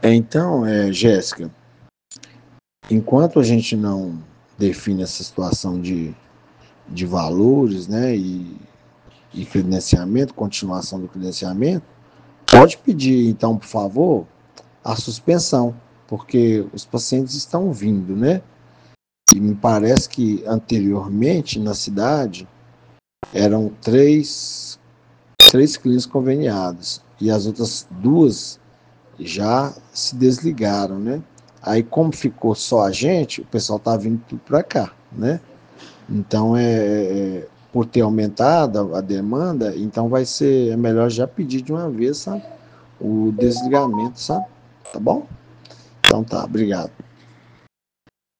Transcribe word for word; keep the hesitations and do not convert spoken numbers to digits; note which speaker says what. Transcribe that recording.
Speaker 1: Então, é, Jéssica, enquanto a gente não define essa situação de, de valores, né, e, e credenciamento, continuação do credenciamento, pode pedir, então, por favor, a suspensão, porque os pacientes estão vindo, né? E me parece que anteriormente na cidade eram três, três clínicas conveniadas e as outras duas já se desligaram, né? Aí como ficou só a gente, o pessoal tá vindo tudo para cá, né? Então é, é por ter aumentado a, a demanda, então vai ser é melhor já pedir de uma vez, sabe? O desligamento, sabe? Tá bom? Então tá, obrigado.